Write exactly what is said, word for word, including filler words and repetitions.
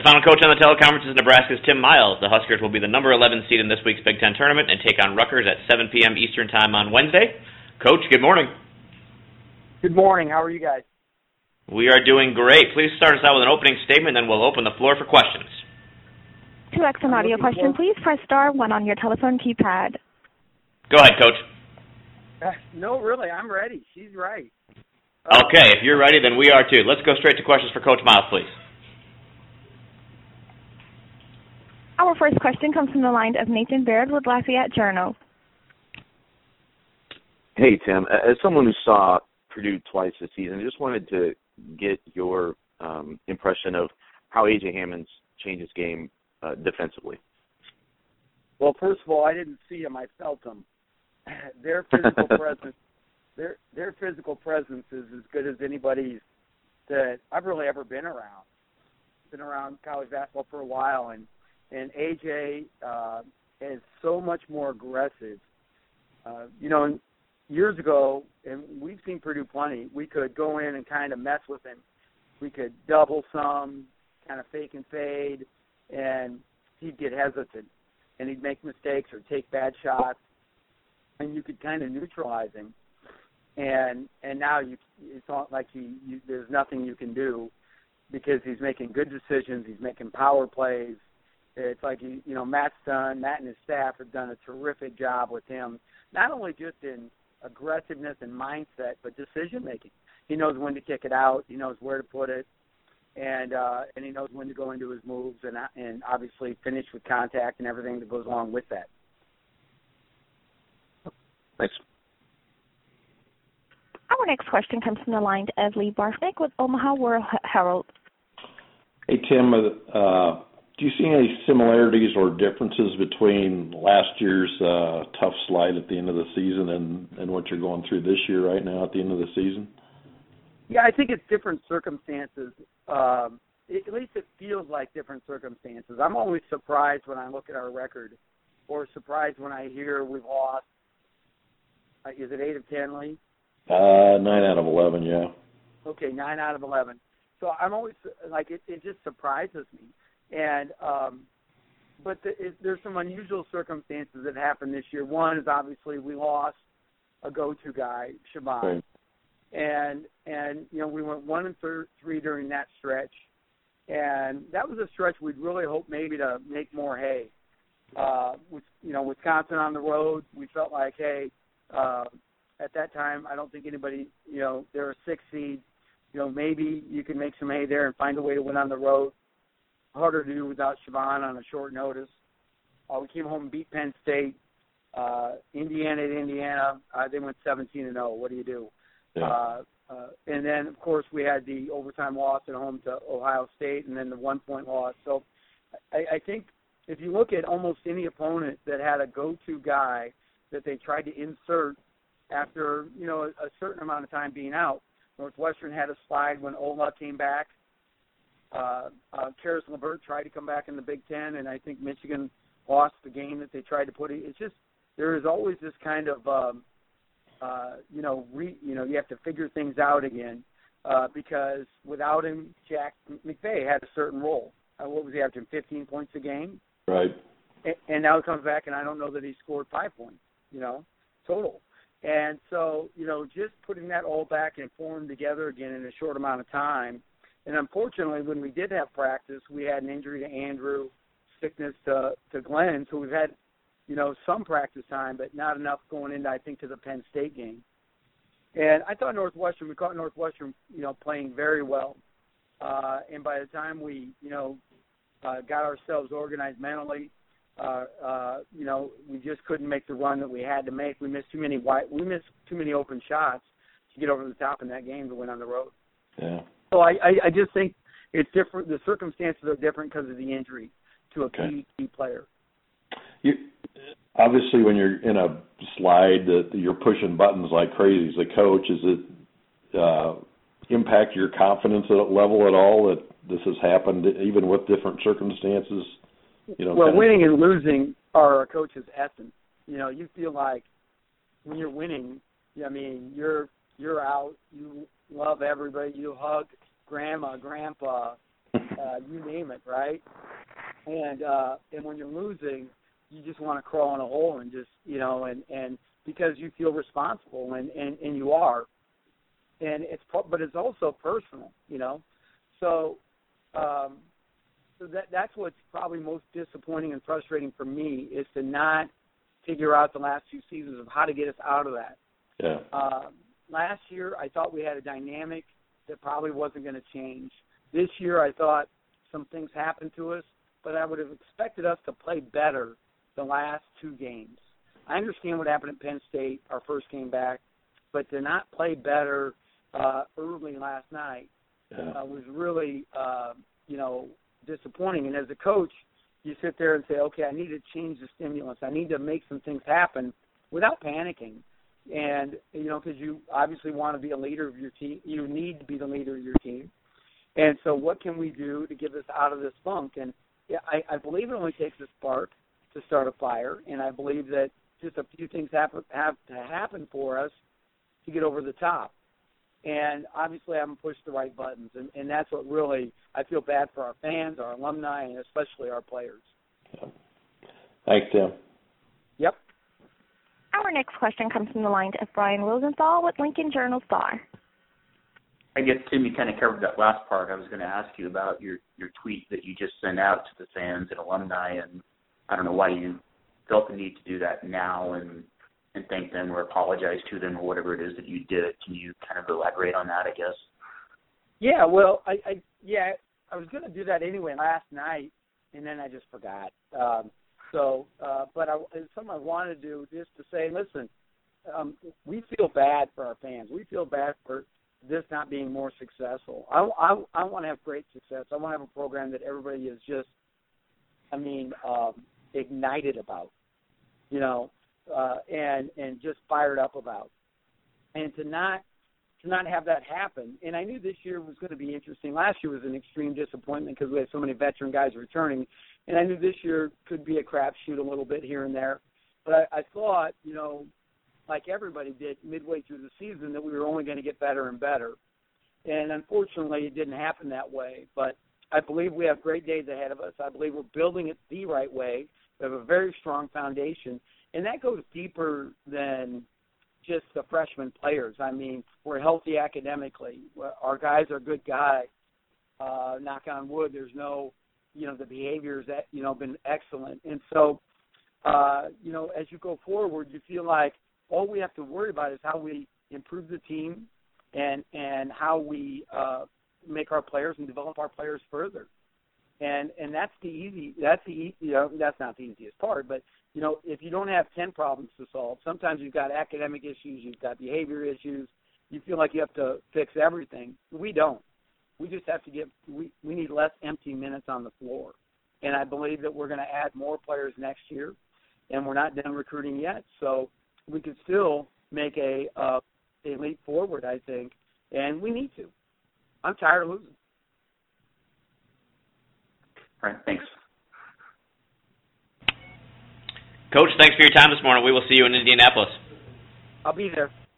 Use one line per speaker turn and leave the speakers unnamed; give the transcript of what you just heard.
The final coach on the teleconference is Nebraska's Tim Miles. The Huskers will be the number eleven seed in this week's Big Ten tournament and take on Rutgers at seven p.m. Eastern Time on Wednesday. Coach, good morning.
Good morning. How are you guys?
We are doing great. Please start us out with an opening statement, then we'll open the floor for questions.
To ask an audio question, please press star one on your telephone keypad.
Go ahead, Coach.
Uh, no, really, I'm ready. She's right.
Uh, okay, if you're ready, then we are too. Let's go straight to questions for Coach Miles, please.
Our first question comes from the line of Nathan Baird with Lafayette Journal.
Hey, Tim. As someone who saw Purdue twice this season, I just wanted to get your um, impression of how A J Hammons changed his game uh, defensively.
Well, first of all, I didn't see him. I felt him. Their physical presence, their their physical presence is as good as anybody's that I've really ever been around. Been around college basketball for a while, and And A J uh, is so much more aggressive. Uh, you know, years ago, and we've seen Purdue plenty, we could go in and kind of mess with him. We could double some, kind of fake and fade, and he'd get hesitant, and he'd make mistakes or take bad shots, and you could kind of neutralize him. And and now you, it's not like you, you, there's nothing you can do because he's making good decisions. He's making power plays. It's like, you know, Matt's done, Matt and his staff have done a terrific job with him, not only just in aggressiveness and mindset, but decision-making. He knows when to kick it out. He knows where to put it. And uh, and he knows when to go into his moves and, and obviously finish with contact and everything that goes along with that.
Thanks.
Our next question comes from the line of Lee Barfnick with Omaha World Herald.
Hey, Tim, uh, do you see any similarities or differences between last year's uh, tough slide at the end of the season and, and what you're going through this year right now at the end of the season?
Yeah, I think it's different circumstances. Um, it, at least it feels like different circumstances. I'm always surprised when I look at our record or surprised when I hear we've lost. Uh, is it eight of ten, Lee?
Uh, nine out of eleven, yeah.
Okay, nine out of eleven. So I'm always, like, it, it just surprises me. And um, but the, it, there's some unusual circumstances that happened this year. One is obviously we lost a go-to guy, Shaban,
Right.
and and you know we went one and thir- three during that stretch, and that was a stretch we'd really hoped maybe to make more hay. Uh, with you know Wisconsin on the road, we felt like hey, uh, at that time I don't think anybody you know they're a six seed, you know maybe you can make some hay there and find a way to win on the road. Harder to do without Shaban on a short notice. Uh, we came home and beat Penn State. Uh, Indiana at Indiana, uh, they went seventeen and oh. What do you do?
Yeah.
Uh, uh, and then, of course, we had the overtime loss at home to Ohio State and then the one-point loss. So I, I think if you look at almost any opponent that had a go-to guy that they tried to insert after, you know, a, a certain amount of time being out, Northwestern had a slide when Ola came back. Uh, uh, Karis LeVert tried to come back in the Big Ten, and I think Michigan lost the game that they tried to put it. It's just there is always this kind of, um, uh, you know, re, you know, you have to figure things out again uh, because without him, Jack McVay had a certain role. Uh, what was he averaging, fifteen points a game?
Right.
And, and now he comes back, and I don't know that he scored five points, you know, total. And so, you know, just putting that all back and form together again in a short amount of time. And unfortunately, when we did have practice, we had an injury to Andrew, sickness to, to Glenn. So we've had, you know, some practice time, but not enough going into, I think, to the Penn State game. And I thought Northwestern, we caught Northwestern, you know, playing very well. Uh, and by the time we, you know, uh, got ourselves organized mentally, uh, uh, you know, we just couldn't make the run that we had to make. We missed too many wide, we missed too many open shots to get over the top in that game to win on the road.
Yeah.
So I, I, I just think it's different. The circumstances are different because of the injury to a
Okay.
key, key player.
You obviously, when you're in a slide that you're pushing buttons like crazy as a coach, is it uh, impact your confidence level at all that this has happened even with different circumstances? You know,
well,
kind of-
winning and losing are a coach's essence. You know, you feel like when you're winning, I mean, you're you're out. You love everybody. You hug grandma, grandpa. uh, you name it, right? And uh, and when you're losing, you just want to crawl in a hole and just, you know, and, and because you feel responsible, and, and, and you are. And it's, but it's also personal, you know. So, um, so that that's what's probably most disappointing and frustrating for me, is to not figure out the last two seasons of how to get us out of that.
Yeah.
Uh, last year, I thought we had a dynamic that probably wasn't going to change. This year, I thought some things happened to us, but I would have expected us to play better the last two games. I understand what happened at Penn State, our first game back, but to not play better uh, early last night
Yeah.
uh, was really, uh, you know, disappointing. And as a coach, you sit there and say, okay, I need to change the stimulus. I need to make some things happen without panicking. And, you know, because you obviously want to be a leader of your team. You need to be the leader of your team. And so what can we do to get us out of this funk? And yeah, I, I believe it only takes a spark to start a fire, and I believe that just a few things have, have to happen for us to get over the top. And obviously I haven't pushed the right buttons, and, and that's what really I feel bad for our fans, our alumni, and especially our players.
Yeah. Thanks, Tim.
Yep.
Our next question comes from the line of Brian Rosenthal with Lincoln Journal-Star.
I guess, Tim, you kind of covered that last part. I was going to ask you about your, your tweet that you just sent out to the fans and alumni, and I don't know why you felt the need to do that now and, and thank them or apologize to them or whatever it is that you did. Can you kind of elaborate on that, I guess?
Yeah, well, I, I yeah, I was going to do that anyway last night, and then I just forgot. Um, so, uh, but I, it's something I wanted to do, just to say, listen, um, we feel bad for our fans. We feel bad for this not being more successful. I, I, I want to have great success. I want to have a program that everybody is just, I mean, um, ignited about, you know, uh, and and just fired up about. And to not to not have that happen, and I knew this year was going to be interesting. Last year was an extreme disappointment because we had so many veteran guys returning, and I knew this year could be a crapshoot a little bit here and there. But I, I thought, you know, like everybody did midway through the season, that we were only going to get better and better. And unfortunately, it didn't happen that way. But I believe we have great days ahead of us. I believe we're building it the right way. We have a very strong foundation, and that goes deeper than just the freshman players. I mean, we're healthy academically. Our guys are good guys. Uh, knock on wood, there's no, you know, the behaviors that, you know, been excellent. And so, uh, you know, as you go forward, you feel like all we have to worry about is how we improve the team and and how we uh, make our players and develop our players further. And and that's the easy. That's the easy, you know, that's not the easiest part. But you know, if you don't have ten problems to solve, sometimes you've got academic issues, you've got behavior issues. You feel like you have to fix everything. We don't. We just have to get. We we need less empty minutes on the floor. And I believe that we're going to add more players next year, and we're not done recruiting yet. So we could still make a uh, a leap forward, I think, and we need to. I'm tired of losing.
All right, thanks.
Coach, thanks for your time this morning. We will see you in Indianapolis.
I'll be there.